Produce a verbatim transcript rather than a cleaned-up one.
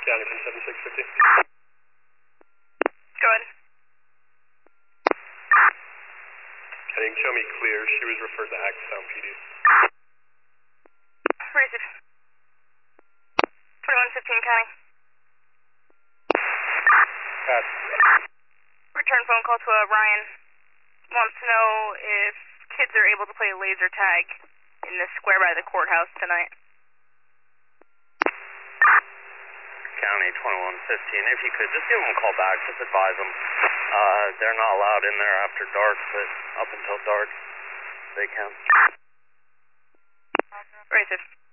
County from seven six fifty. Go ahead. Heading show me clear. She was referred to Hackettstown P D. Raise it. twenty-one fifteen County. Pass. Return phone call to uh, Ryan. Wants to know if kids are able to play laser tag in the square by the courthouse tonight. County twenty-one fifteen. If you could, just give them a call back. Just advise them. Uh, they're not allowed in there after dark, but up until dark, they can. Raise it.